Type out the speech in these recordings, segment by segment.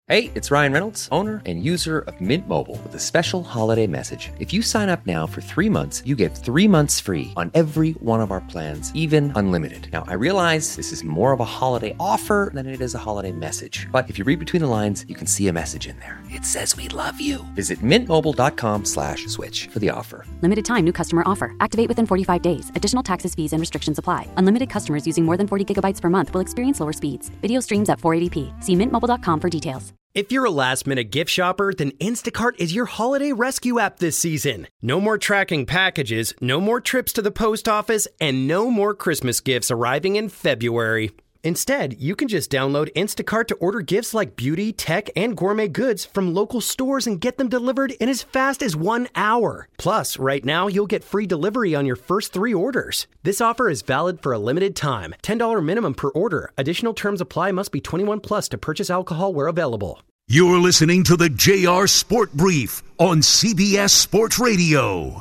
Hey, it's Ryan Reynolds, owner and user of Mint Mobile, with a special holiday message. If you sign up now for 3 months, you get 3 months free on every one of our plans, even unlimited. Now, I realize this is more of a holiday offer than it is a holiday message. But if you read between the lines, you can see a message in there. It says we love you. Visit mintmobile.com/switch for the offer. Limited time new customer offer. Activate within 45 days. Additional taxes, fees, and restrictions apply. Unlimited customers using more than 40 gigabytes per month will experience lower speeds. Video streams at 480p. See mintmobile.com for details. If you're a last-minute gift shopper, then Instacart is your holiday rescue app this season. No more tracking packages, no more trips to the post office, and no more Christmas gifts arriving in February. Instead, you can just download Instacart to order gifts like beauty, tech, and gourmet goods from local stores and get them delivered in as fast as 1 hour. Plus, right now, you'll get free delivery on your first 3 orders. This offer is valid for a limited time. $10 minimum per order. Additional terms apply. Must be 21 plus to purchase alcohol where available. You're listening to the JR Sport Brief on CBS Sports Radio.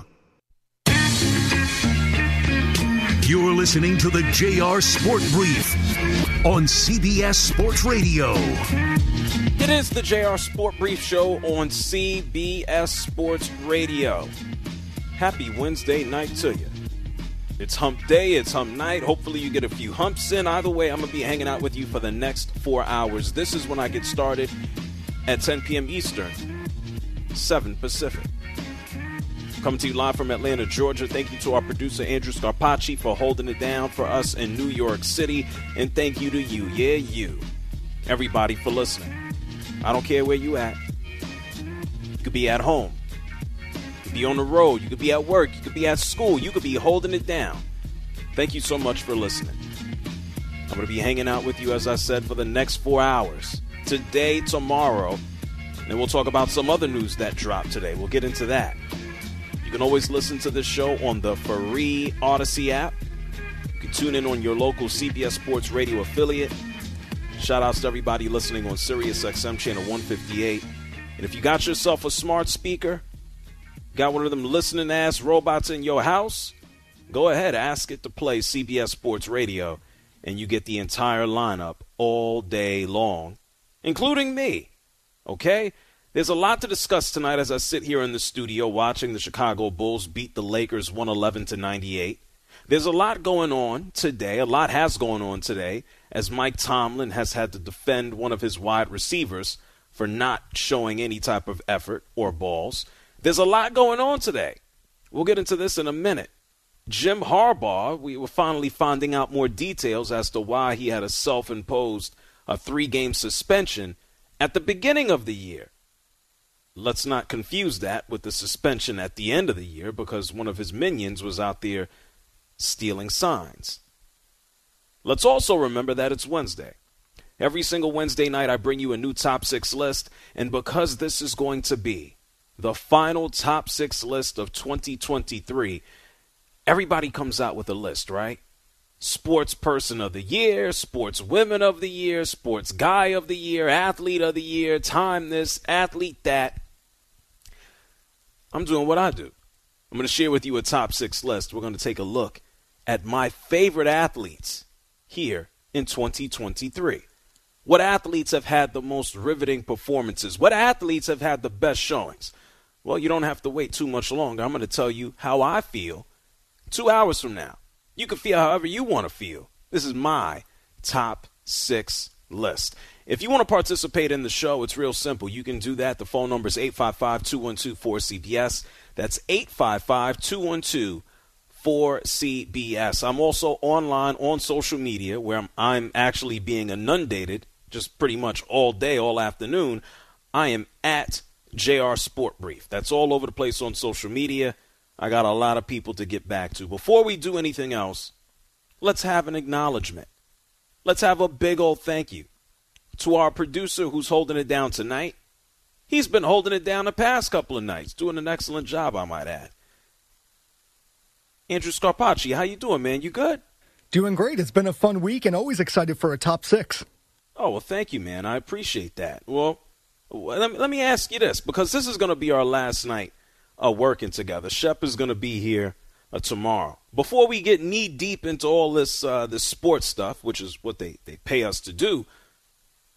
You're listening to the JR Sport Brief on CBS Sports Radio. It is the JR Sport Brief Show on CBS Sports Radio. Happy Wednesday night to you. It's hump day, it's hump night. Hopefully you get a few humps in. Either way, I'm going to be hanging out with you for the next 4 hours. This is when I get started at 10 p.m. Eastern, 7 Pacific. Coming to you live from Atlanta, Georgia. Thank you to our producer, Andrew Scarpacci, for holding it down for us in New York City. And thank you to you, you, everybody, for listening. I don't care where you at. You could be at home. You could be on the road. You could be at work. You could be at school. You could be holding it down. Thank you so much for listening. I'm going to be hanging out with you, as I said, for the next 4 hours. Today, tomorrow, and we'll talk about some other news that dropped today. We'll get into that. You can always listen to this show on the free Odyssey app. You can tune in on your local CBS Sports Radio affiliate. Shout outs to everybody listening on Sirius XM channel 158. And if you got yourself a smart speaker, got one of them listening ass robots in your house, go ahead, ask it to play CBS Sports Radio, and you get the entire lineup all day long, including me, okay? There's a lot to discuss tonight as I sit here in the studio watching the Chicago Bulls beat the Lakers 111-98. There's a lot going on today. A lot has gone on today as Mike Tomlin has had to defend one of his wide receivers for not showing any type of effort or balls. There's a lot going on today. We'll get into this in a minute. Jim Harbaugh, we were finally finding out more details as to why he had a self-imposed 3-game suspension at the beginning of the year. Let's not confuse that with the suspension at the end of the year, because one of his minions was out there stealing signs. Let's also remember that it's Wednesday. Every single Wednesday night I bring you a new top 6 list, and because this is going to be the final top 6 list of 2023, everybody comes out with a list, right? Sports person of the year, sports women of the year, sports guy of the year, athlete of the year, time this, athlete that. I'm doing what I do. I'm going to share with you a top 6 list. We're going to take a look at my favorite athletes here in 2023. What athletes have had the most riveting performances? What athletes have had the best showings? Well, you don't have to wait too much longer. I'm going to tell you how I feel 2 hours from now. You can feel however you want to feel. This is my top 6 list. If you want to participate in the show, it's real simple. You can do that. The phone number is 855-212-4CBS. That's 855-212-4CBS. I'm also online on social media where I'm actually being inundated just pretty much all day, all afternoon. I am at JR Sport Brief. That's all over the place on social media. I got a lot of people to get back to. Before we do anything else, let's have an acknowledgement. Let's have a big old thank you to our producer who's holding it down tonight. He's been holding it down the past couple of nights, doing an excellent job, I might add. Andrew Scarpacci, how you doing, man? You good? Doing great. It's been a fun week and always excited for a top 6. Oh, well, thank you, man. I appreciate that. Well, let me ask you this, because this is going to be our last night working together. Shep is going to be here tomorrow. Before we get knee-deep into all this sports stuff, which is what they pay us to do,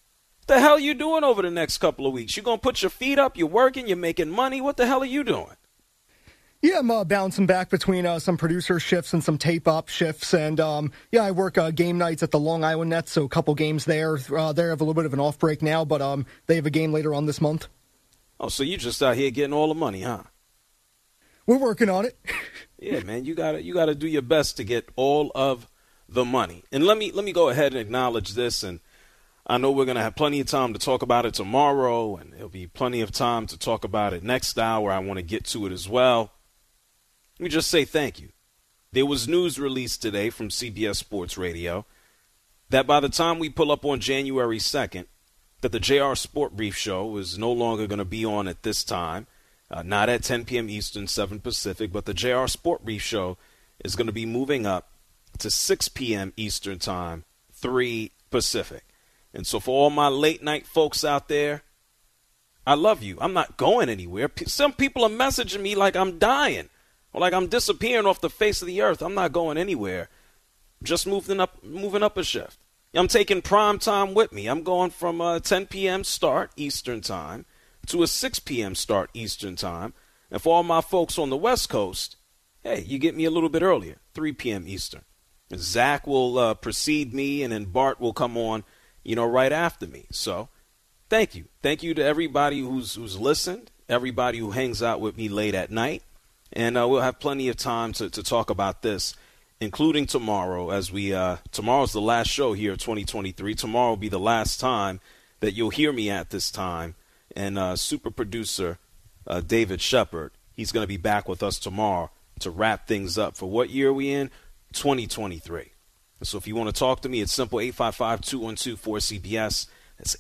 The hell you doing over the next couple of weeks? You going to put your feet up? You're working? You're making money? What the hell are you doing? Yeah, I'm bouncing back between some producer shifts and some tape-op shifts. And, I work game nights at the Long Island Nets, so a couple games there. They have a little bit of an off break now, but they have a game later on this month. Oh, so you just out here getting all the money, huh? We're working on it. Yeah, man, you gotta do your best to get all of the money. And let me go ahead and acknowledge this, and I know we're gonna have plenty of time to talk about it tomorrow, and there'll be plenty of time to talk about it next hour. I want to get to it as well. Let me just say thank you. There was news released today from CBS Sports Radio that by the time we pull up on January 2nd, that the JR Sport Brief Show is no longer going to be on at this time, not at 10 p.m. Eastern, 7 Pacific, but the JR Sport Brief Show is going to be moving up to 6 p.m. Eastern Time, 3 Pacific. And so for all my late night folks out there, I love you. I'm not going anywhere. Some people are messaging me like I'm dying. Or like I'm disappearing off the face of the earth. I'm not going anywhere. Just moving up a shift. I'm taking prime time with me. I'm going from a 10 p.m. start Eastern Time to a 6 p.m. start Eastern Time. And for all my folks on the West Coast, hey, you get me a little bit earlier, 3 p.m. Eastern. And Zach will precede me, and then Bart will come on, right after me. So thank you. Thank you to everybody who's listened, everybody who hangs out with me late at night. And we'll have plenty of time to talk about this, including tomorrow, as tomorrow's the last show here of 2023. Tomorrow will be the last time that you'll hear me at this time. And super producer David Shepard, he's going to be back with us tomorrow to wrap things up. For what year are we in? 2023. So if you want to talk to me, it's simple, 855-212-4CBS. That's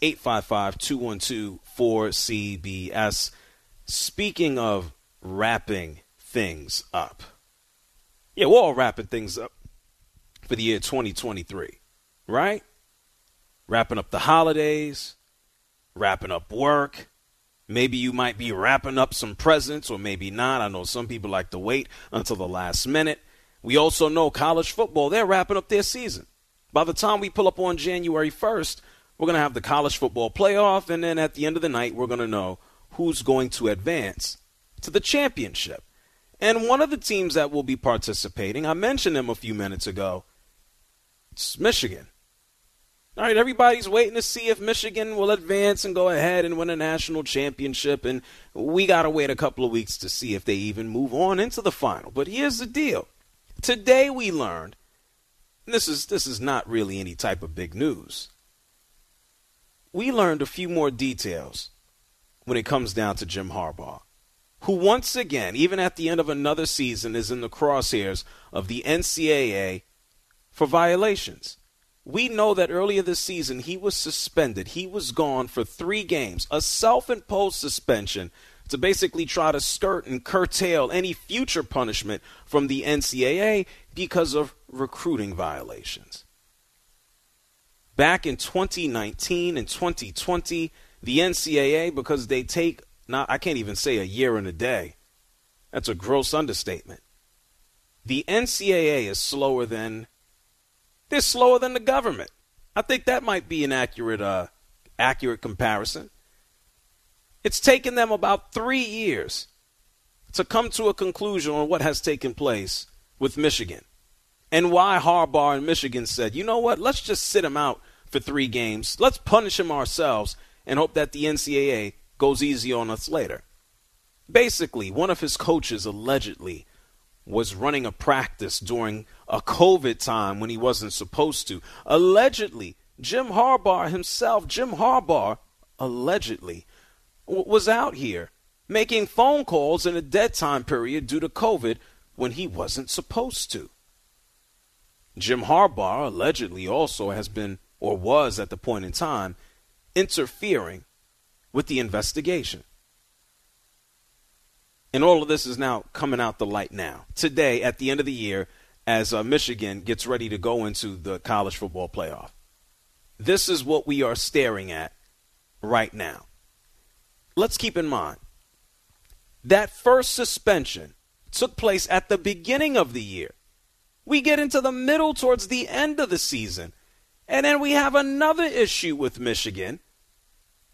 855-212-4CBS. Speaking of wrapping things up. Yeah, we're all wrapping things up for the year 2023, right? Wrapping up the holidays, wrapping up work. Maybe you might be wrapping up some presents or maybe not. I know some people like to wait until the last minute. We also know college football, they're wrapping up their season. By the time we pull up on January 1st, we're going to have the college football playoff, and then at the end of the night, we're going to know who's going to advance to the championship. And one of the teams that will be participating, I mentioned them a few minutes ago, it's Michigan. All right, everybody's waiting to see if Michigan will advance and go ahead and win a national championship, and we got to wait a couple of weeks to see if they even move on into the final. But here's the deal. Today we learned, and this is not really any type of big news, we learned a few more details when it comes down to Jim Harbaugh, who once again, even at the end of another season, is in the crosshairs of the NCAA for violations. We know that earlier this season he was suspended. He was gone for 3 games, a self-imposed suspension to basically try to skirt and curtail any future punishment from the NCAA because of recruiting violations. Back in 2019 and 2020, the NCAA, because they take, now I can't even say a year and a day. That's a gross understatement. The NCAA is slower than the government. I think that might be an accurate comparison. It's taken them about 3 years to come to a conclusion on what has taken place with Michigan and why Harbaugh and Michigan said, you know what, let's just sit him out for 3 games. Let's punish him ourselves and hope that the NCAA goes easy on us later. Basically, one of his coaches allegedly was running a practice during a COVID time when he wasn't supposed to. Allegedly, Jim Harbaugh allegedly was out here making phone calls in a dead time period due to COVID when he wasn't supposed to. Jim Harbaugh allegedly also has been, or was at the point in time, interfering with the investigation. And all of this is now coming out the light now, today at the end of the year, as Michigan gets ready to go into the college football playoff. This is what we are staring at right now. Let's keep in mind, that first suspension took place at the beginning of the year. We get into the middle towards the end of the season, and then we have another issue with Michigan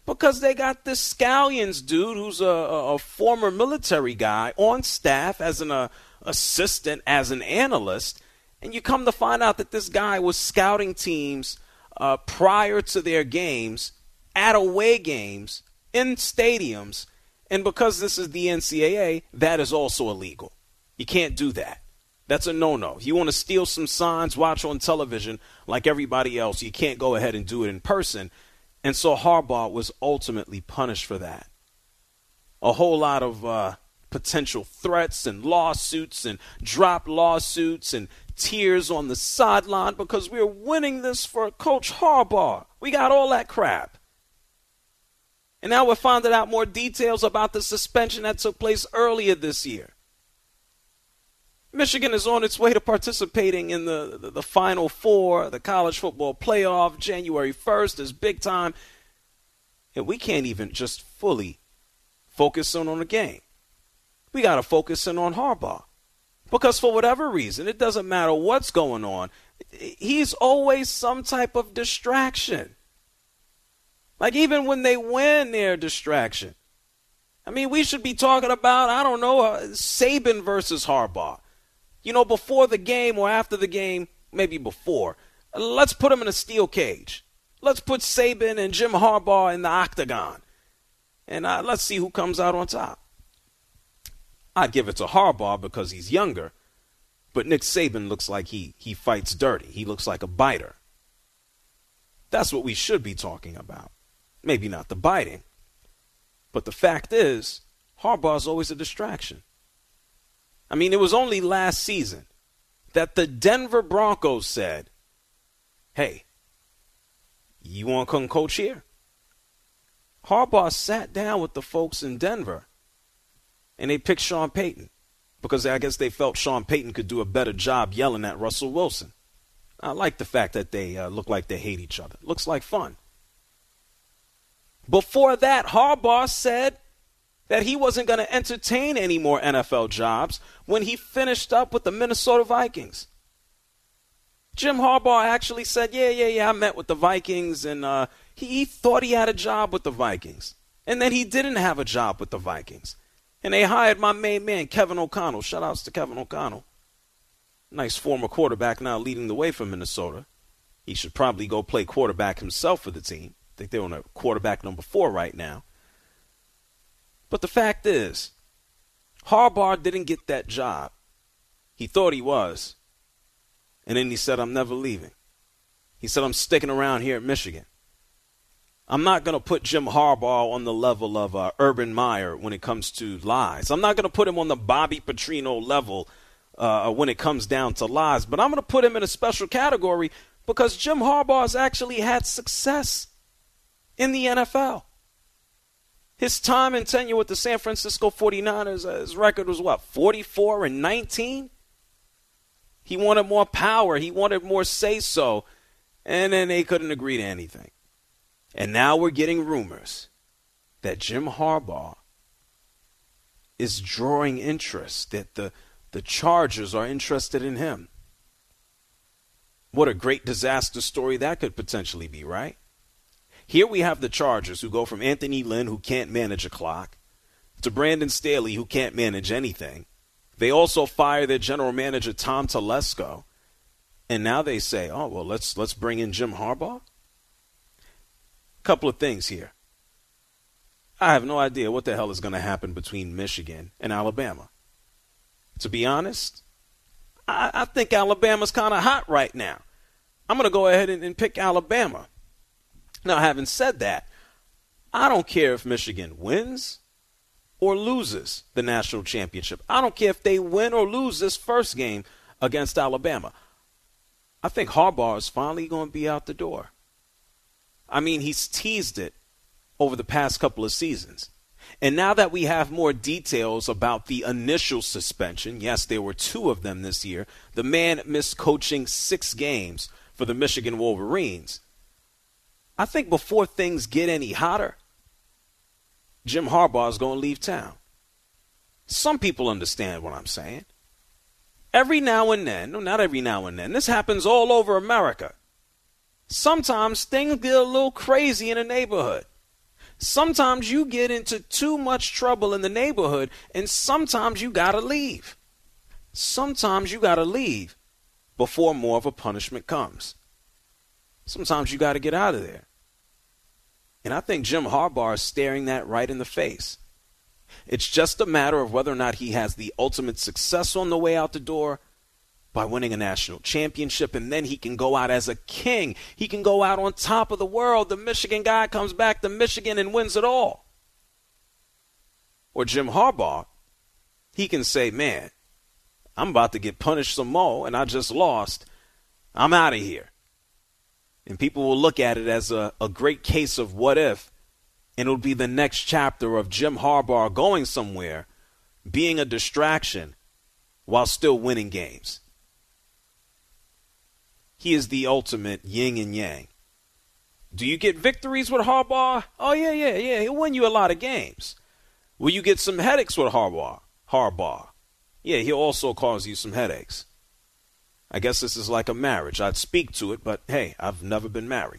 Because they got this Scallions dude who's a former military guy on staff as an assistant, as an analyst. And you come to find out that this guy was scouting teams prior to their games, at away games, in stadiums. And because this is the NCAA, that is also illegal. You can't do that. That's a no-no. If you want to steal some signs, watch on television like everybody else, you can't go ahead and do it in person. And so Harbaugh was ultimately punished for that. A whole lot of potential threats and lawsuits and dropped lawsuits and tears on the sideline because we're winning this for Coach Harbaugh. We got all that crap. And now we're finding out more details about the suspension that took place earlier this year. Michigan is on its way to participating in the Final Four, the college football playoff. January 1st is big time. And we can't even just fully focus on the game. We got to focus in on Harbaugh. Because for whatever reason, it doesn't matter what's going on, he's always some type of distraction. Like even when they win, they're a distraction. I mean, we should be talking about, I don't know, Saban versus Harbaugh. You know, before the game or after the game, maybe before. Let's put them in a steel cage. Let's put Saban and Jim Harbaugh in the octagon. And let's see who comes out on top. I'd give it to Harbaugh because he's younger. But Nick Saban looks like he fights dirty. He looks like a biter. That's what we should be talking about. Maybe not the biting. But the fact is, Harbaugh's always a distraction. I mean, it was only last season that the Denver Broncos said, hey, you want to come coach here? Harbaugh sat down with the folks in Denver, and they picked Sean Payton because I guess they felt Sean Payton could do a better job yelling at Russell Wilson. I like the fact that they look like they hate each other. Looks like fun. Before that, Harbaugh said that he wasn't going to entertain any more NFL jobs when he finished up with the Minnesota Vikings. Jim Harbaugh actually said, yeah, I met with the Vikings, and he thought he had a job with the Vikings. And then he didn't have a job with the Vikings. And they hired my main man, Kevin O'Connell. Shout-outs to Kevin O'Connell. Nice former quarterback now leading the way for Minnesota. He should probably go play quarterback himself for the team. I think they're on a quarterback number 4 right now. But the fact is, Harbaugh didn't get that job. He thought he was. And then he said, I'm never leaving. He said, I'm sticking around here at Michigan. I'm not going to put Jim Harbaugh on the level of Urban Meyer when it comes to lies. I'm not going to put him on the Bobby Petrino level when it comes down to lies. But I'm going to put him in a special category because Jim Harbaugh has actually had success in the NFL. His time and tenure with the San Francisco 49ers, his record was what, 44-19? He wanted more power. He wanted more say-so. And then they couldn't agree to anything. And now we're getting rumors that Jim Harbaugh is drawing interest, that the Chargers are interested in him. What a great disaster story that could potentially be, right? Here we have the Chargers who go from Anthony Lynn, who can't manage a clock, to Brandon Staley, who can't manage anything. They also fire their general manager, Tom Telesco. And now they say, oh, well, let's bring in Jim Harbaugh. Couple of things here. I have no idea what the hell is going to happen between Michigan and Alabama. To be honest, I think Alabama's kind of hot right now. I'm going to go ahead and pick Alabama. Now, having said that, I don't care if Michigan wins or loses the national championship. I don't care if they win or lose this first game against Alabama. I think Harbaugh is finally going to be out the door. I mean, he's teased it over the past couple of seasons. And now that we have more details about the initial suspension, yes, there were 2 of them this year, the man missed coaching 6 games for the Michigan Wolverines. I think before things get any hotter, Jim Harbaugh is going to leave town. Some people understand what I'm saying. Every now and then, no, not every now and then, this happens all over America. Sometimes things get a little crazy in a neighborhood. Sometimes you get into too much trouble in the neighborhood, and sometimes you got to leave. Sometimes you got to leave before more of a punishment comes. Sometimes you got to get out of there. And I think Jim Harbaugh is staring that right in the face. It's just a matter of whether or not he has the ultimate success on the way out the door by winning a national championship, and then he can go out as a king. He can go out on top of the world. The Michigan guy comes back to Michigan and wins it all. Or Jim Harbaugh, he can say, man, I'm about to get punished some more, and I just lost. I'm out of here. And people will look at it as a great case of what if, and it'll be the next chapter of Jim Harbaugh going somewhere, being a distraction while still winning games. He is the ultimate yin and yang. Do you get victories with Harbaugh? Oh, yeah. He'll win you a lot of games. Will you get some headaches with Harbaugh? Yeah, he'll also cause you some headaches. I guess this is like a marriage. I'd speak to it, but hey, I've never been married.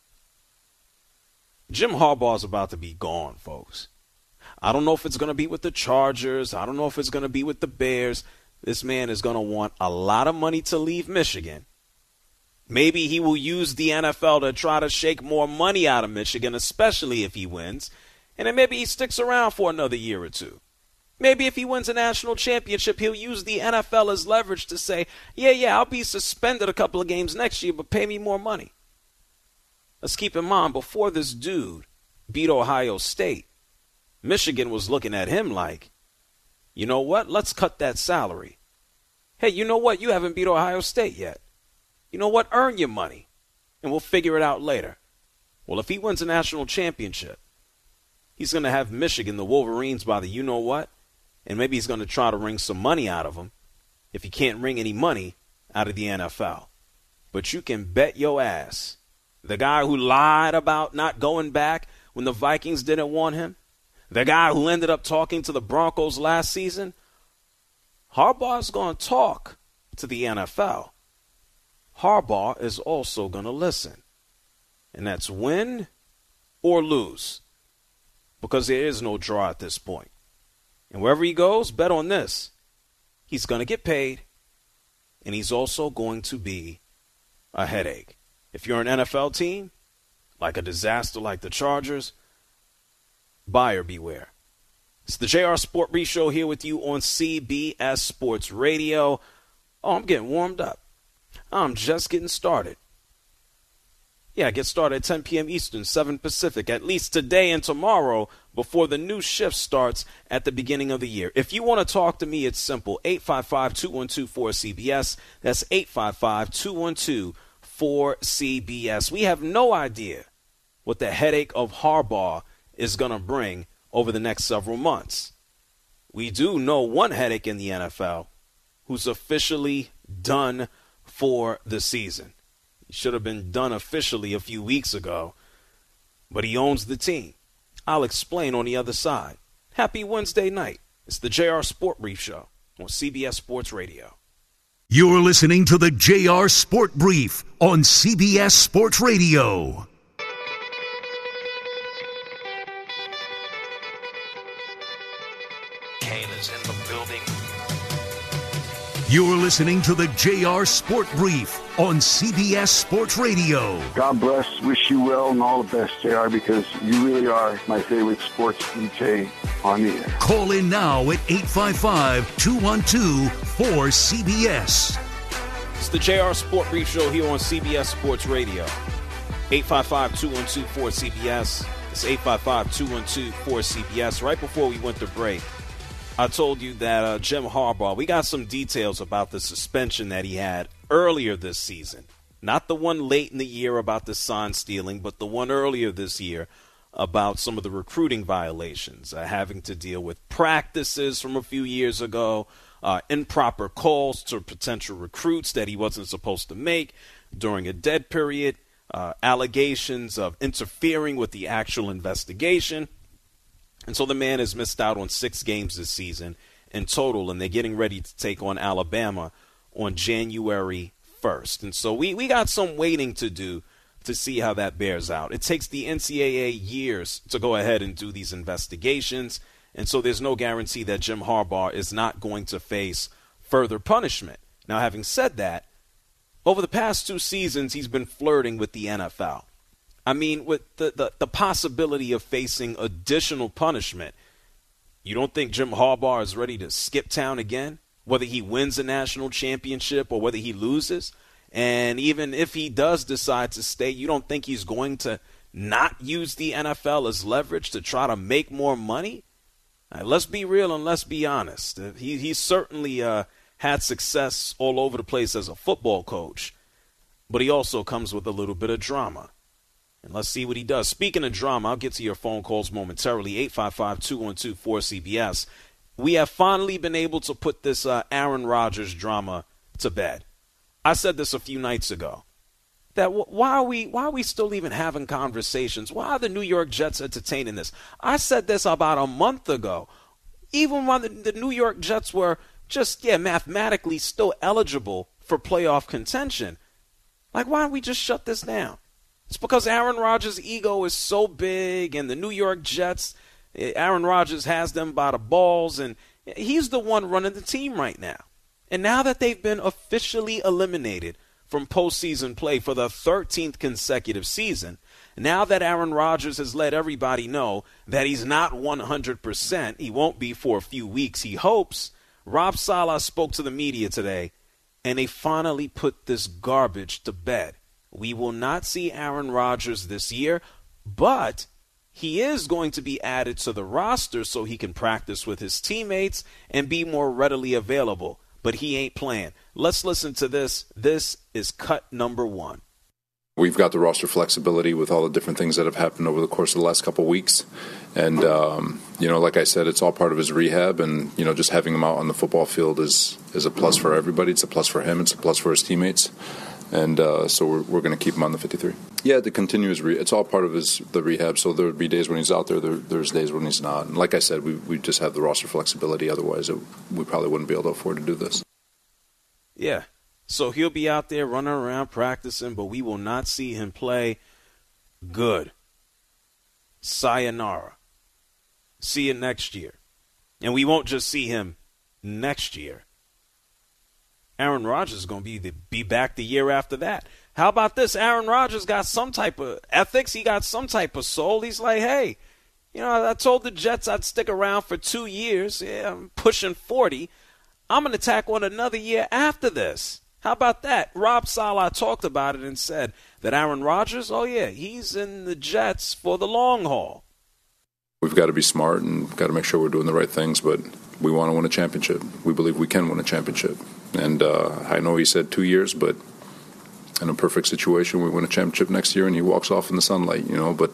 Jim Harbaugh's about to be gone, folks. I don't know if it's going to be with the Chargers. I don't know if it's going to be with the Bears. This man is going to want a lot of money to leave Michigan. Maybe he will use the NFL to try to shake more money out of Michigan, especially if he wins. And then maybe he sticks around for another year or two. Maybe if he wins a national championship, he'll use the NFL as leverage to say, yeah, I'll be suspended a couple of games next year, but pay me more money. Let's keep in mind, before this dude beat Ohio State, Michigan was looking at him like, you know what, let's cut that salary. Hey, you know what, you haven't beat Ohio State yet. You know what, earn your money, and we'll figure it out later. Well, if he wins a national championship, he's going to have Michigan, the Wolverines, by the you-know-what, and maybe he's going to try to wring some money out of them if he can't wring any money out of the NFL. But you can bet your ass, the guy who lied about not going back when the Vikings didn't want him, the guy who ended up talking to the Broncos last season, Harbaugh's going to talk to the NFL. Harbaugh is also going to listen. And that's win or lose. Because there is no draw at this point. And wherever he goes, bet on this. He's going to get paid. And he's also going to be a headache. If you're an NFL team, like a disaster like the Chargers, buyer beware. It's the JR Sport Brief Show here with you on CBS Sports Radio. Oh, I'm getting warmed up. I'm just getting started. Yeah, I get started at 10 p.m. Eastern, 7 Pacific, at least today and tomorrow before the new shift starts at the beginning of the year. If you want to talk to me, it's simple, 855-212-4CBS. That's 855-212-4CBS. We have no idea what the headache of Harbaugh is going to bring over the next several months. We do know one headache in the NFL who's officially done for the season. He should have been done officially a few weeks ago, but he owns the team. I'll explain on the other side. Happy Wednesday night. It's the JR Sport Brief Show on CBS Sports Radio. You're listening to the JR Sport Brief on CBS Sports Radio. Kane is in the building. You're listening to the JR Sport Brief on CBS Sports Radio. God bless, wish you well, and all the best, JR, because you really are my favorite sports DJ on the air. Call in now at 855-212-4CBS. It's the JR Sport Brief Show here on CBS Sports Radio. 855-212-4CBS. It's 855-212-4CBS. Right before we went to break, I told you that Jim Harbaugh, we got some details about the suspension that he had earlier this season. Not the one late in the year about the sign stealing, but the one earlier this year about some of the recruiting violations, having to deal with practices from a few years ago, improper calls to potential recruits that he wasn't supposed to make during a dead period, allegations of interfering with the actual investigation. And so the man has missed out on 6 games this season in total, and they're getting ready to take on Alabama on January 1st. And so we got some waiting to do to see how that bears out. It takes the NCAA years to go ahead and do these investigations, and so there's no guarantee that Jim Harbaugh is not going to face further punishment. Now, having said that, over the past 2 seasons, he's been flirting with the NFL. I mean, with the possibility of facing additional punishment, you don't think Jim Harbaugh is ready to skip town again, whether he wins a national championship or whether he loses? And even if he does decide to stay, you don't think he's going to not use the NFL as leverage to try to make more money? Let's be real and let's be honest. He certainly had success all over the place as a football coach, but he also comes with a little bit of drama. And let's see what he does. Speaking of drama, I'll get to your phone calls momentarily, 855-212-4CBS. We have finally been able to put this Aaron Rodgers drama to bed. I said this a few nights ago, that why are we still even having conversations? Why are the New York Jets entertaining this? I said this about a month ago. Even when the New York Jets were just, mathematically still eligible for playoff contention. Like, why don't we just shut this down? It's because Aaron Rodgers' ego is so big, and the New York Jets, Aaron Rodgers has them by the balls, and he's the one running the team right now. And now that they've been officially eliminated from postseason play for the 13th consecutive season, now that Aaron Rodgers has let everybody know that he's not 100%, he won't be for a few weeks, he hopes, Rob Saleh spoke to the media today, and they finally put this garbage to bed. We will not see Aaron Rodgers this year, but he is going to be added to the roster so he can practice with his teammates and be more readily available. But he ain't playing. Let's listen to this. This is cut number 1. We've got the roster flexibility with all the different things that have happened over the course of the last couple of weeks. And, like I said, it's all part of his rehab. And, just having him out on the football field is a plus for everybody. It's a plus for him. It's a plus for his teammates. And so we're going to keep him on the 53. Yeah, the continuous it's all part of the rehab. So there would be days when he's out there. There's days when he's not. And like I said, we just have the roster flexibility. Otherwise, we probably wouldn't be able to afford to do this. Yeah. So he'll be out there running around practicing, but we will not see him play. Good. Sayonara. See you next year. And we won't just see him next year. Aaron Rodgers is going to be back the year after that. How about this? Aaron Rodgers got some type of ethics. He got some type of soul. He's like, hey, I told the Jets I'd stick around for 2 years. Yeah, I'm pushing 40. I'm going to tack on another year after this. How about that? Rob Saleh talked about it and said that Aaron Rodgers, he's in the Jets for the long haul. We've got to be smart and got to make sure we're doing the right things, but we want to win a championship. We believe we can win a championship. And I know he said 2 years, but in a perfect situation, we win a championship next year and he walks off in the sunlight, but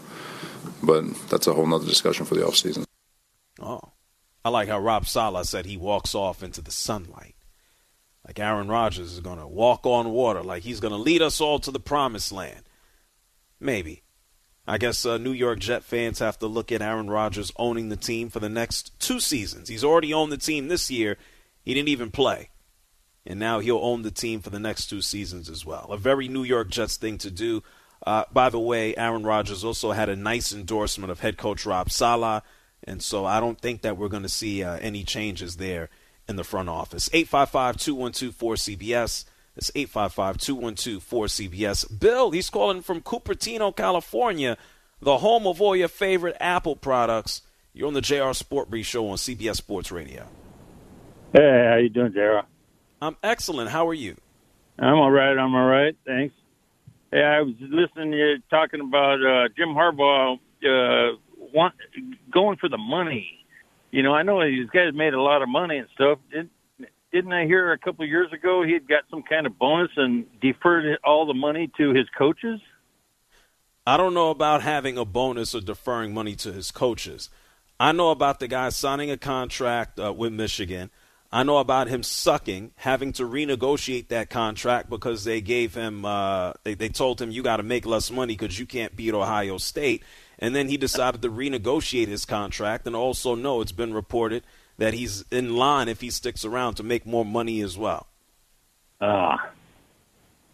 that's a whole nother discussion for the offseason. Oh, I like how Rob Saleh said he walks off into the sunlight. Like Aaron Rodgers is going to walk on water, like he's going to lead us all to the promised land. Maybe. I guess New York Jet fans have to look at Aaron Rodgers owning the team for the next 2 seasons. He's already owned the team this year. He didn't even play. And now he'll own the team for the next 2 seasons as well. A very New York Jets thing to do. By the way, Aaron Rodgers also had a nice endorsement of head coach Rob Saleh. And so I don't think that we're going to see any changes there in the front office. 855-212-4CBS. It's 855-212-4CBS. Bill, he's calling from Cupertino, California, the home of all your favorite Apple products. You're on the JR Sport Brief Show on CBS Sports Radio. Hey, how you doing, JR? I'm excellent. How are you? I'm all right. Thanks. Hey, I was listening to you talking about Jim Harbaugh going for the money. I know these guys made a lot of money and stuff. Didn't I hear a couple of years ago he had got some kind of bonus and deferred all the money to his coaches? I don't know about having a bonus or deferring money to his coaches. I know about the guy signing a contract with Michigan. I know about him sucking, having to renegotiate that contract because they gave him they told him you got to make less money because you can't beat Ohio State. And then he decided to renegotiate his contract. And also know it's been reported that he's in line if he sticks around to make more money as well.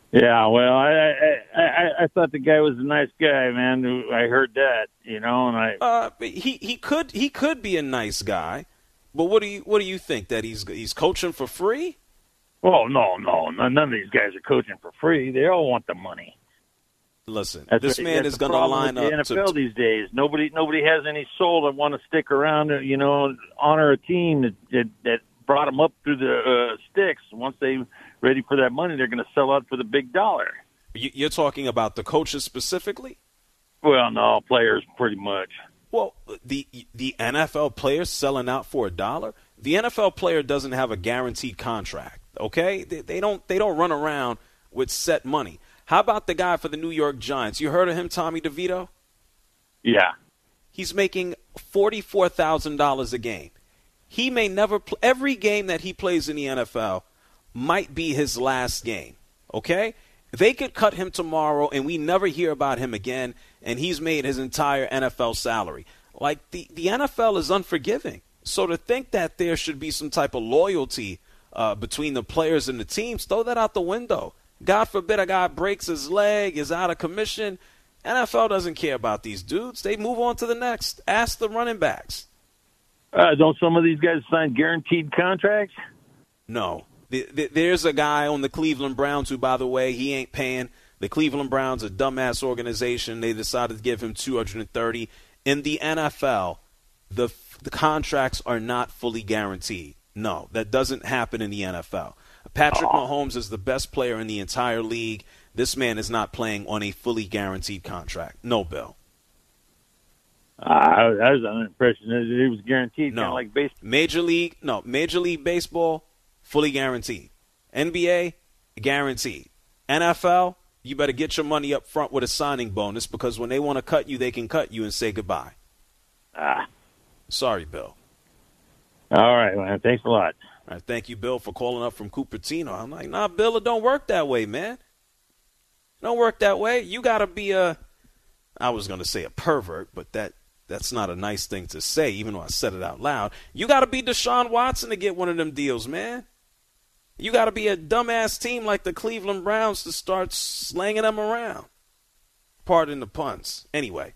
Yeah, well, I thought the guy was a nice guy, man. I heard that, and he could be a nice guy, but what do you think, that he's coaching for free? Oh no, none of these guys are coaching for free. They all want the money. Listen, this man is going to line up. The NFL these days, nobody has any soul that want to stick around, honor a team that brought them up through the sticks. Once they ready for that money, they're going to sell out for the big dollar. You're talking about the coaches specifically? Well, no, players pretty much. Well, the NFL players selling out for $1? The NFL player doesn't have a guaranteed contract, okay? They don't run around with set money. How about the guy for the New York Giants? You heard of him, Tommy DeVito? Yeah. He's making $44,000 a game. He may never play. Every game that he plays in the NFL might be his last game, okay? They could cut him tomorrow and we never hear about him again, and he's made his entire NFL salary. Like, the NFL is unforgiving. So to think that there should be some type of loyalty between the players and the teams, throw that out the window. God forbid a guy breaks his leg, is out of commission. NFL doesn't care about these dudes. They move on to the next. Ask the running backs. Don't some of these guys sign guaranteed contracts? No. There's a guy on the Cleveland Browns who, by the way, he ain't paying. The Cleveland Browns, a dumbass organization, they decided to give him $230. In the NFL, the contracts are not fully guaranteed. No, that doesn't happen in the NFL. Patrick Mahomes is the best player in the entire league. This man is not playing on a fully guaranteed contract. No, Bill. I was under the impression that it was guaranteed. No, kind of like baseball. Major League Baseball, fully guaranteed. NBA, guaranteed. NFL, you better get your money up front with a signing bonus, because when they want to cut you, they can cut you and say goodbye. Sorry, Bill. All right, man. Thanks a lot. All right, thank you, Bill, for calling up from Cupertino. I'm like, nah, Bill, it don't work that way, man. Don't work that way. You got to be I was going to say a pervert, but that's not a nice thing to say, even though I said it out loud. You got to be Deshaun Watson to get one of them deals, man. You got to be a dumbass team like the Cleveland Browns to start slanging them around. Pardon the puns. Anyway,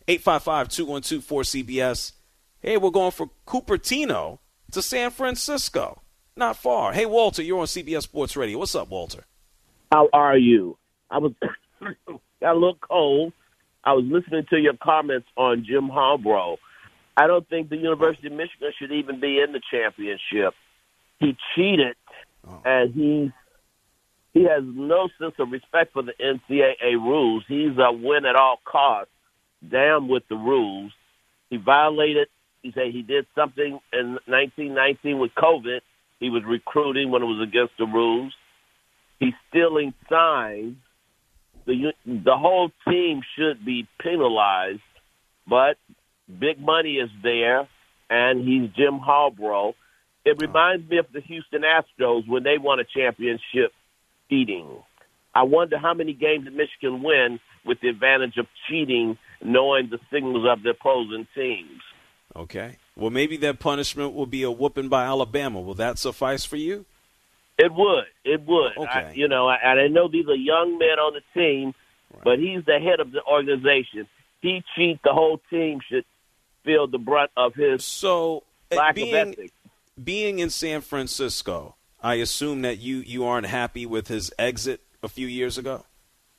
855-212-4CBS. Hey, we're going from Cupertino to San Francisco. Not far. Hey, Walter, you're on CBS Sports Radio. What's up, Walter? How are you? I was got a little cold. I was listening to your comments on Jim Harbaugh. I don't think the University of Michigan should even be in the championship. He cheated, and he has no sense of respect for the NCAA rules. He's a win at all costs, damn with the rules. He violated. He said he did something in 1919 with COVID. He was recruiting when it was against the rules. He's stealing signs. The whole team should be penalized, but big money is there, and he's Jim Harbaugh. It reminds me of the Houston Astros when they won a championship cheating. I wonder how many games did Michigan win with the advantage of cheating, knowing the signals of the opposing teams. Okay. Well, maybe that punishment will be a whooping by Alabama. Will that suffice for you? It would. It would. Okay. And I know these are young men on the team, but he's the head of the organization. He cheats. The whole team should feel the brunt of his lack of ethics. Being in San Francisco, I assume that you aren't happy with his exit a few years ago?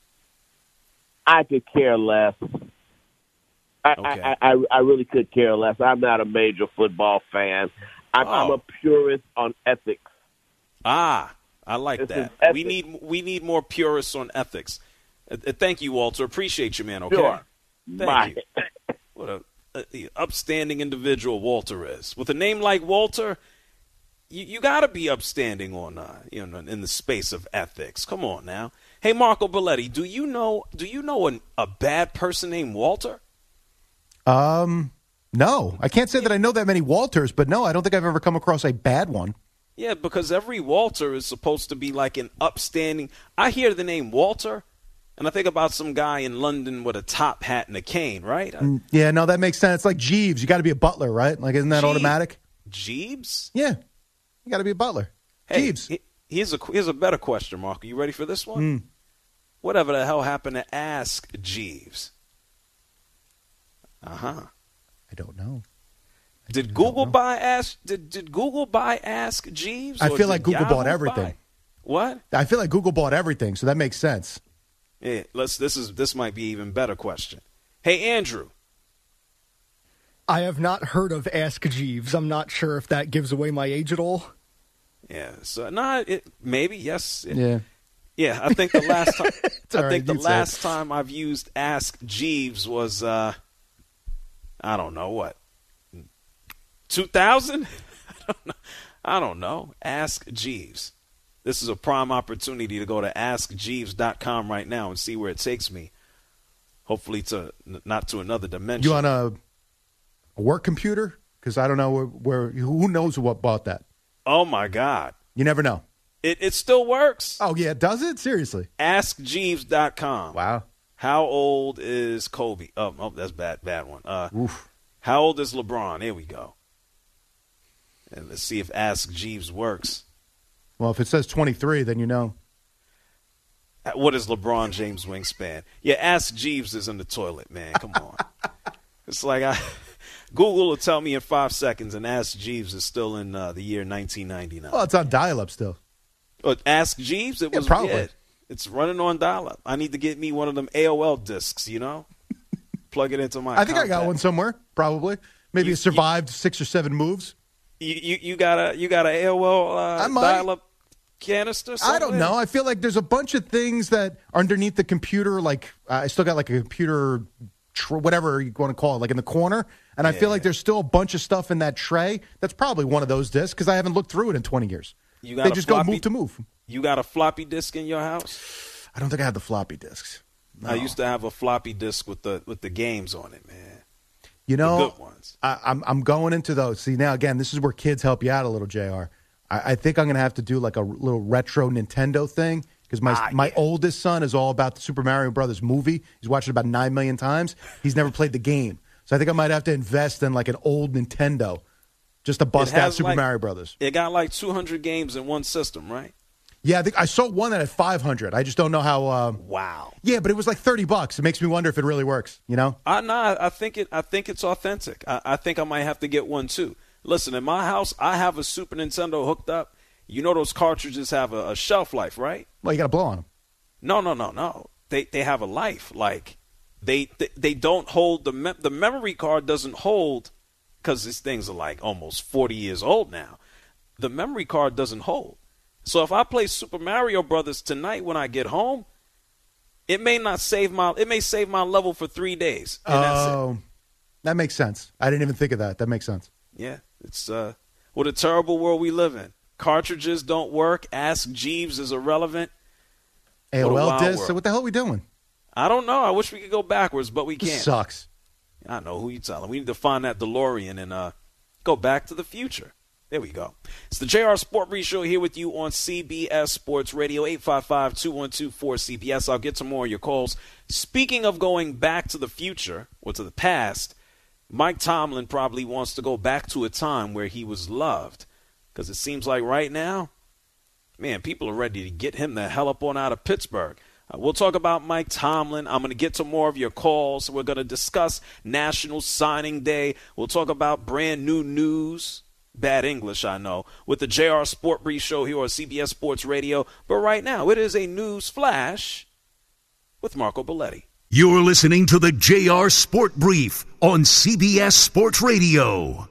I could care less. Okay. I really could care less. I'm not a major football fan. I'm a purist on ethics. I like that. We need more purists on ethics. Thank you, Walter. Appreciate you, man. Okay. Sure. Thank you. What a upstanding individual Walter is. With a name like Walter, you got to be upstanding on in the space of ethics. Come on now. Hey, Marco Belletti, do you know a bad person named Walter? No, I can't say that I know that many Walters, but no, I don't think I've ever come across a bad one. Yeah, because every Walter is supposed to be like an upstanding. I hear the name Walter, and I think about some guy in London with a top hat and a cane, right? Yeah, no, that makes sense. It's like Jeeves. You got to be a butler, right? Like, isn't that automatic? Jeeves? Yeah, you got to be a butler. Hey, Jeeves. Here's a better question, Marco. You ready for this one? whatever the hell happened to Ask Jeeves? I don't know. Did Google buy Ask? Did Google buy Ask Jeeves? I feel like Google bought everything. What? I feel like Google bought everything, so that makes sense. Yeah, this might be an even better question. Hey, Andrew. I have not heard of Ask Jeeves. I'm not sure if that gives away my age at all. Yeah, so maybe yes. Yeah. Yeah, I think the last time right, time I've used Ask Jeeves was I don't know what. 2000? I don't know. Ask Jeeves. This is a prime opportunity to go to askjeeves.com right now and see where it takes me. Hopefully not to another dimension. You on a work computer? Because I don't know where who knows what bought that. Oh, my God. You never know. It still works. Oh, yeah. Does it? Seriously. Askjeeves.com. Wow. How old is Kobe? Oh, that's bad one. Oof. How old is LeBron? Here we go. And let's see if Ask Jeeves works. Well, if it says 23, then you know. What is LeBron James' wingspan? Yeah, Ask Jeeves is in the toilet, man. Come on. It's like Google will tell me in 5 seconds, and Ask Jeeves is still in the year 1999. Well, it's on dial-up still. Ask Jeeves? It was probably. Yeah, it's running on dial-up. I need to get me one of them AOL discs, Plug it into my I think I got one somewhere, probably. Maybe it survived 6 or 7 moves. You got a AOL dial-up canister somewhere? I don't know. I feel like there's a bunch of things that are underneath the computer, like I still got like a computer, whatever you want to call it, like in the corner. And I feel like there's still a bunch of stuff in that tray. That's probably one of those discs because I haven't looked through it in 20 years. They just go move to move. You got a floppy disk in your house? I don't think I have the floppy disks. No. I used to have a floppy disk with the games on it, man. You know, the good ones. I'm going into those. See, now, again, this is where kids help you out a little, JR. I think I'm going to have to do like a little retro Nintendo thing because my oldest son is all about the Super Mario Brothers movie. He's watched it about 9 million times. He's never played the game. So I think I might have to invest in like an old Nintendo just to bust out Super Mario Brothers. It got like 200 games in one system, right? Yeah, I think I saw one that had 500. I just don't know how. Wow. Yeah, but it was like $30. It makes me wonder if it really works. I think it's authentic. I think I might have to get one too. Listen, in my house, I have a Super Nintendo hooked up. You know those cartridges have a shelf life, right? Well, you got to blow on them. No. They have a life. Like they don't hold the memory card doesn't hold because these things are like almost 40 years old now. The memory card doesn't hold. So if I play Super Mario Brothers tonight when I get home, it may save my level for 3 days. Oh, that makes sense. I didn't even think of that. That makes sense. Yeah, it's what a terrible world we live in. Cartridges don't work. Ask Jeeves is irrelevant. AOL disc. So what the hell are we doing? I don't know. I wish we could go backwards, but we can't. This sucks. I know who you telling. We need to find that DeLorean and go back to the future. There we go. It's the JR Sport Brief Show here with you on CBS Sports Radio, 855-212-4CBS. I'll get to more of your calls. Speaking of going back to the future or to the past, Mike Tomlin probably wants to go back to a time where he was loved because it seems like right now, man, people are ready to get him the hell up on out of Pittsburgh. We'll talk about Mike Tomlin. I'm going to get to more of your calls. We're going to discuss National Signing Day. We'll talk about brand new news. Bad English, I know, with the JR Sport Brief Show here on CBS Sports Radio. But right now, it is a news flash with Marco Belletti. You're listening to the JR Sport Brief on CBS Sports Radio.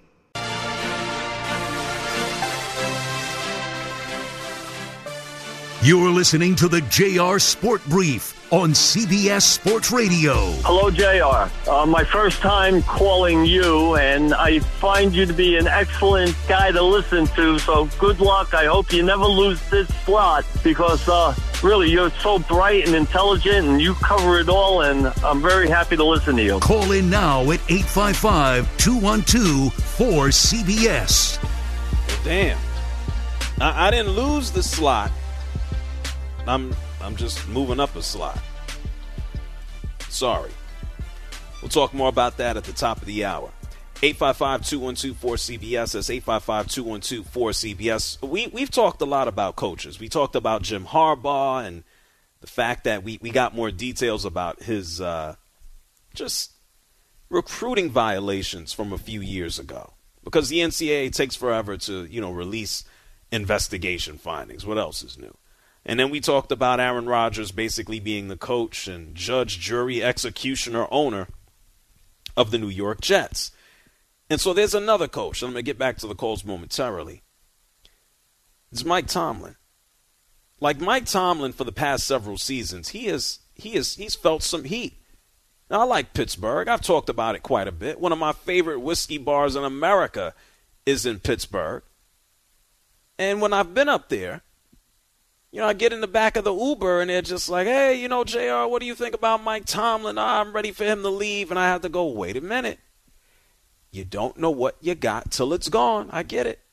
You're listening to the JR Sport Brief on CBS Sports Radio. Hello, JR. My first time calling you, and I find you to be an excellent guy to listen to, so good luck. I hope you never lose this slot because, really, you're so bright and intelligent, and you cover it all, and I'm very happy to listen to you. Call in now at 855-212-4CBS. Damn. I didn't lose the slot. I'm just moving up a slot. Sorry. We'll talk more about that at the top of the hour. 855-212-4CBS. That's 855-212-4CBS. We've talked a lot about coaches. We talked about Jim Harbaugh and the fact that we got more details about his just recruiting violations from a few years ago, because the NCAA takes forever to, release investigation findings. What else is new? And then we talked about Aaron Rodgers basically being the coach and judge, jury, executioner, owner of the New York Jets. And so there's another coach. I'm going to get back to the calls momentarily. It's Mike Tomlin. Like Mike Tomlin for the past several seasons, he's felt some heat. Now, I like Pittsburgh. I've talked about it quite a bit. One of my favorite whiskey bars in America is in Pittsburgh. And when I've been up there, I get in the back of the Uber and they're just like, hey, JR, what do you think about Mike Tomlin? I'm ready for him to leave. And I have to go, wait a minute. You don't know what you got till it's gone. I get it.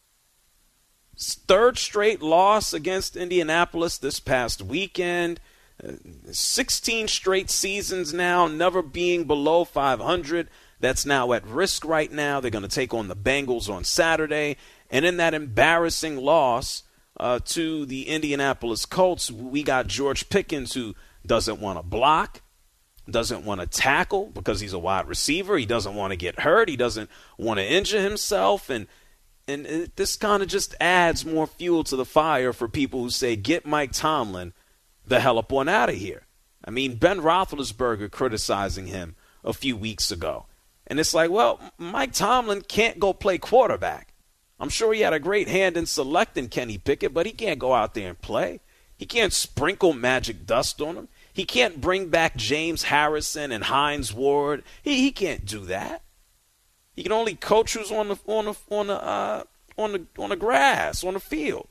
Third straight loss against Indianapolis this past weekend. 16 straight seasons now, never being below 500. That's now at risk right now. They're going to take on the Bengals on Saturday. And in that embarrassing loss to the Indianapolis Colts, we got George Pickens, who doesn't want to block, doesn't want to tackle because he's a wide receiver. He doesn't want to get hurt. He doesn't want to injure himself. And this kind of just adds more fuel to the fire for people who say, get Mike Tomlin the hell up on out of here. I mean, Ben Roethlisberger criticizing him a few weeks ago. And it's like, well, Mike Tomlin can't go play quarterback. I'm sure he had a great hand in selecting Kenny Pickett, but he can't go out there and play. He can't sprinkle magic dust on him. He can't bring back James Harrison and Hines Ward. He can't do that. He can only coach who's on the grass, on the field.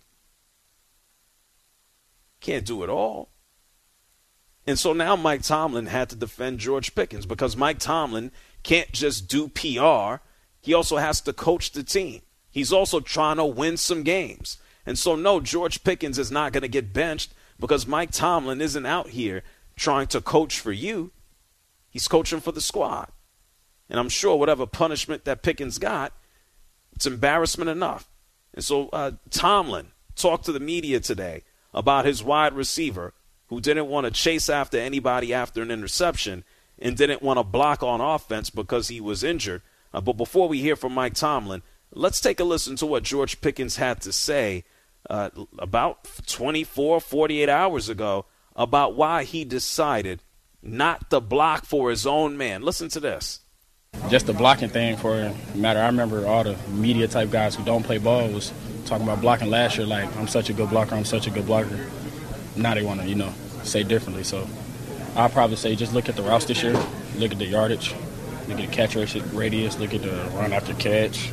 Can't do it all. And so now Mike Tomlin had to defend George Pickens, because Mike Tomlin can't just do PR. He also has to coach the team. He's also trying to win some games. And so, no, George Pickens is not going to get benched because Mike Tomlin isn't out here trying to coach for you. He's coaching for the squad. And I'm sure whatever punishment that Pickens got, it's embarrassment enough. And so Tomlin talked to the media today about his wide receiver who didn't want to chase after anybody after an interception and didn't want to block on offense because he was injured. But before we hear from Mike Tomlin, let's take a listen to what George Pickens had to say about 24, 48 hours ago about why he decided not to block for his own man. Listen to this. Just the blocking thing for a matter. I remember all the media-type guys who don't play ball was talking about blocking last year like, I'm such a good blocker, I'm such a good blocker. Now they want to, say differently. So I'll probably say just look at the routes this year, look at the yardage, look at the catch radius, look at the run after catch,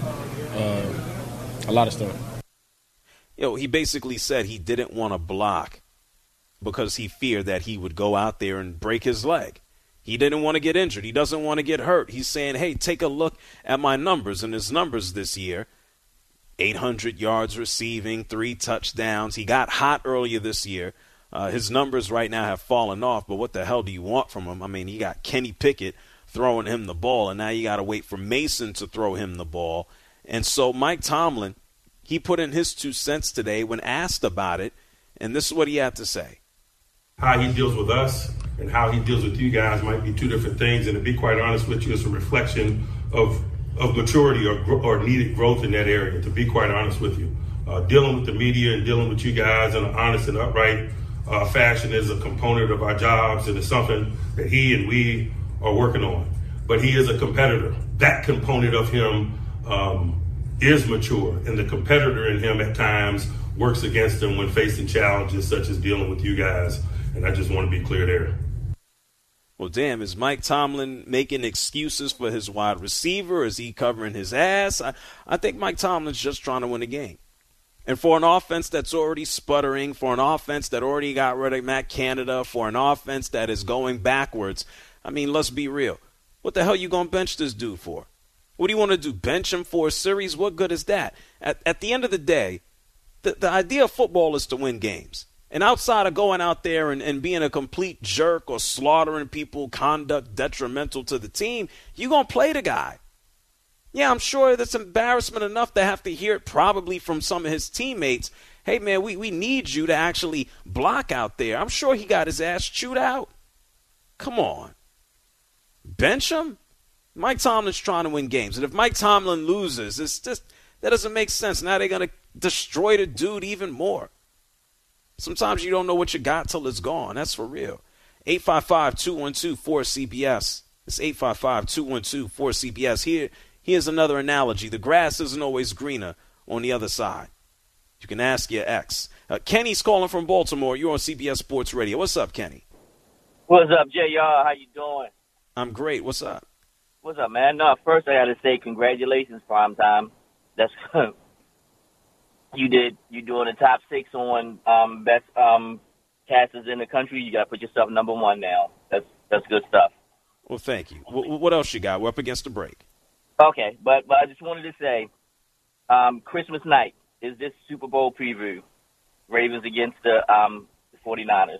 a lot of stuff. He basically said he didn't want to block because he feared that he would go out there and break his leg. He didn't want to get injured. He doesn't want to get hurt. He's saying, hey, take a look at my numbers. And his numbers this year, 800 yards receiving, 3 touchdowns. He got hot earlier this year. His numbers right now have fallen off, but what the hell do you want from him? I mean, you got Kenny Pickett throwing him the ball, and now you got to wait for Mason to throw him the ball. And so Mike Tomlin, he put in his 2 cents today when asked about it, and this is what he had to say. How he deals with us and how he deals with you guys might be 2 different things, and to be quite honest with you, it's a reflection of maturity or needed growth in that area, to be quite honest with you. Dealing with the media and dealing with you guys in an honest and upright fashion is a component of our jobs, and it's something that he and we are working on. But he is a competitor. That component of him is mature, and the competitor in him at times works against him when facing challenges such as dealing with you guys, and I just want to be clear there. Well, damn, is Mike Tomlin making excuses for his wide receiver? Is he covering his ass? I think Mike Tomlin's just trying to win a game. And for an offense that's already sputtering, for an offense that already got rid of Matt Canada, for an offense that is going backwards, I mean, let's be real. What the hell you going to bench this dude for? What do you want to do, bench him for a series? What good is that? At the end of the day, the idea of football is to win games. And outside of going out there and being a complete jerk or slaughtering people, conduct detrimental to the team, you're going to play the guy. Yeah, I'm sure that's embarrassment enough to have to hear it probably from some of his teammates. hey, man, we need you to actually block out there. I'm sure he got his ass chewed out. Come on. Bench him? Mike Tomlin's trying to win games. And if Mike Tomlin loses, it's just that doesn't make sense. Now they're going to destroy the dude even more. Sometimes you don't know what you got till it's gone. That's for real. 855-212-4CBS. It's 855-212-4CBS. Here's another analogy. The grass isn't always greener on the other side. You can ask your ex. Kenny's calling from Baltimore. You're on CBS Sports Radio. What's up, Kenny? What's up, JR? How you doing? I'm great. What's up? What's up, man? No, first I got to say congratulations, Primetime. That's you doing the top 6 on best casters in the country. You got to put yourself number 1 now. That's good stuff. Well, thank you. What else you got? We're up against the break. Okay, but I just wanted to say, Christmas night is this Super Bowl preview, Ravens against the 49ers,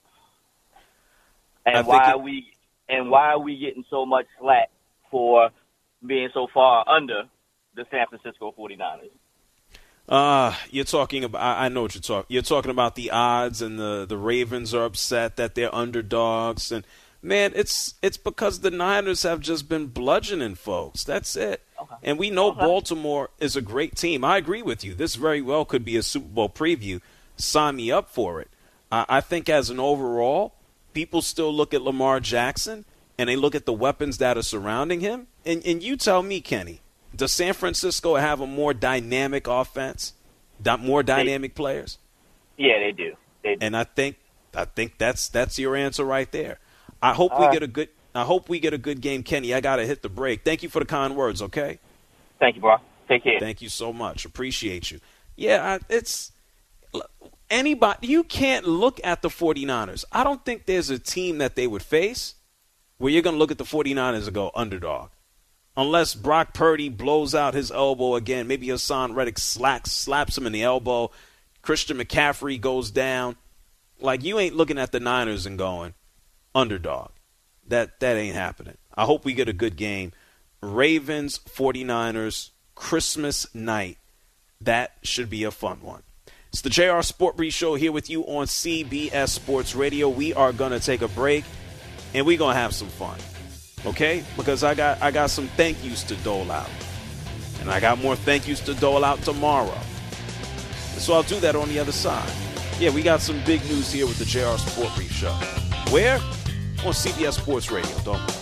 and why are we getting so much slack for being so far under the San Francisco 49ers? You're talking about. I know what you're talking. You're talking about the odds, and the Ravens are upset that they're underdogs, and man, it's because the Niners have just been bludgeoning folks. That's it. Okay. And we know Baltimore is a great team. I agree with you. This very well could be a Super Bowl preview. Sign me up for it. I think as an overall, people still look at Lamar Jackson and they look at the weapons that are surrounding him. And you tell me, Kenny, does San Francisco have a more dynamic offense, more dynamic players? Yeah, they do. And I think that's your answer right there. I hope we get a good game, Kenny. I gotta hit the break. Thank you for the kind words, okay? Thank you, bro. Take care. Thank you so much. Appreciate you. Yeah, it's anybody. You can't look at the 49ers. I don't think there's a team that they would face where you're gonna look at the 49ers and go underdog, unless Brock Purdy blows out his elbow again. Maybe Hassan Reddick slaps him in the elbow. Christian McCaffrey goes down. Like, you ain't looking at the Niners and going underdog. That ain't happening. I hope we get a good game. Ravens, 49ers, Christmas night. That should be a fun one. It's the JR Sport Brief Show here with you on CBS Sports Radio. We are going to take a break, and we're going to have some fun, okay? Because I got some thank yous to dole out, and I got more thank yous to dole out tomorrow. So I'll do that on the other side. Yeah, we got some big news here with the JR Sport Brief Show. Where? On CBS Sports Radio. Don't move.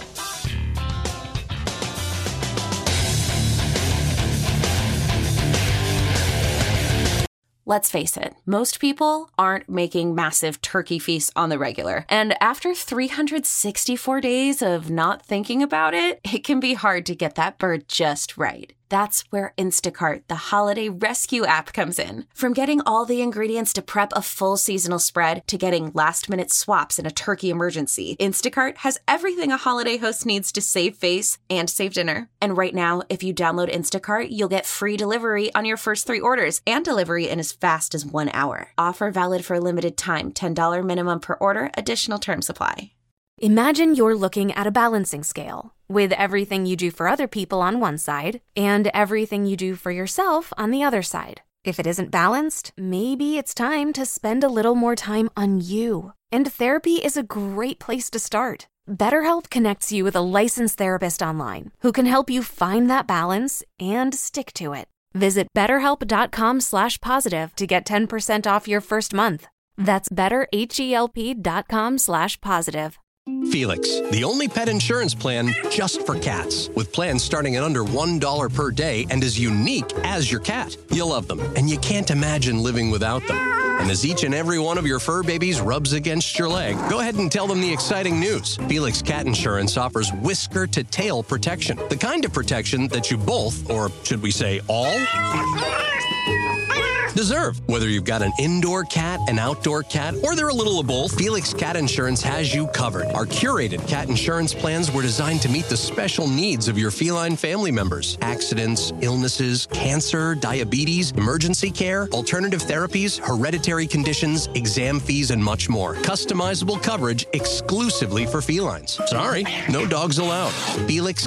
Let's face it, most people aren't making massive turkey feasts on the regular. And after 364 days of not thinking about it, it can be hard to get that bird just right. That's where Instacart, the holiday rescue app, comes in. From getting all the ingredients to prep a full seasonal spread to getting last-minute swaps in a turkey emergency, Instacart has everything a holiday host needs to save face and save dinner. And right now, if you download Instacart, you'll get free delivery on your first 3 orders and delivery in as fast as 1 hour. Offer valid for a limited time. $10 minimum per order. Additional terms apply. Imagine you're looking at a balancing scale with everything you do for other people on one side and everything you do for yourself on the other side. If it isn't balanced, maybe it's time to spend a little more time on you. And therapy is a great place to start. BetterHelp connects you with a licensed therapist online who can help you find that balance and stick to it. Visit BetterHelp.com/positive to get 10% off your first month. That's BetterHelp.com/positive. Felix, the only pet insurance plan just for cats, with plans starting at under $1 per day and as unique as your cat. You'll love them, and you can't imagine living without them. And as each and every one of your fur babies rubs against your leg, go ahead and tell them the exciting news. Felix Cat Insurance offers whisker-to-tail protection, the kind of protection that you both, or should we say all, deserve. Whether you've got an indoor cat, an outdoor cat, or they're a little of both, Felix Cat Insurance has you covered. Our curated cat insurance plans were designed to meet the special needs of your feline family members. Accidents, illnesses, cancer, diabetes, emergency care, alternative therapies, hereditary conditions, exam fees, and much more. Customizable coverage exclusively for felines. Sorry, no dogs allowed.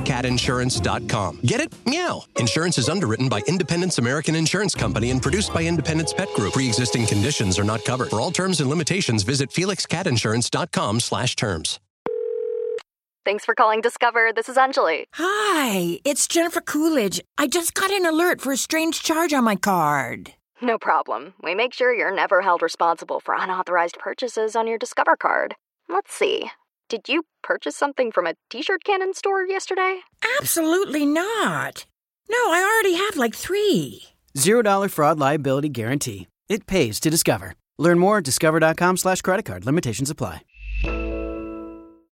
FelixCatInsurance.com. Get it? Meow. Insurance is underwritten by Independence American Insurance Company and produced by Independence Pet Group. Pre-existing conditions are not covered. For all terms and limitations, visit FelixCatInsurance.com/terms. Thanks for calling Discover. This is Anjali. Hi, it's Jennifer Coolidge. I just got an alert for a strange charge on my card. No problem. We make sure you're never held responsible for unauthorized purchases on your Discover card. Let's see. Did you purchase something from a t-shirt cannon store yesterday? Absolutely not. No, I already have like 3. $0 fraud liability guarantee. It pays to Discover. Learn more at discover.com/credit card. Limitations apply.